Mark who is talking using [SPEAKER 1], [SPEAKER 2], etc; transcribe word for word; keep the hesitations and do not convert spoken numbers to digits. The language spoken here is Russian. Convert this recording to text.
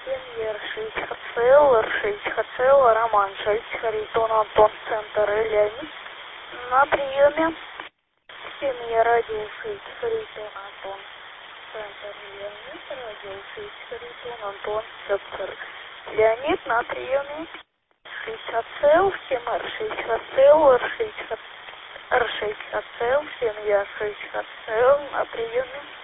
[SPEAKER 1] Семья шесть ХЦЛ, шесть ХЦЛ, Роман шесть, Харитон Антон, центр Леонид. На приеме. Семья радио шесть, Харитон Антон, центр Леонид. Радио шесть, Харитон Антон, центр Леонид. На приеме. шесть ХЦЛ, всем Р шесть ХЦЛ, Р шесть ХЦЛ, Р шесть ХЦЛ, семья шесть ХЦЛ. На приеме.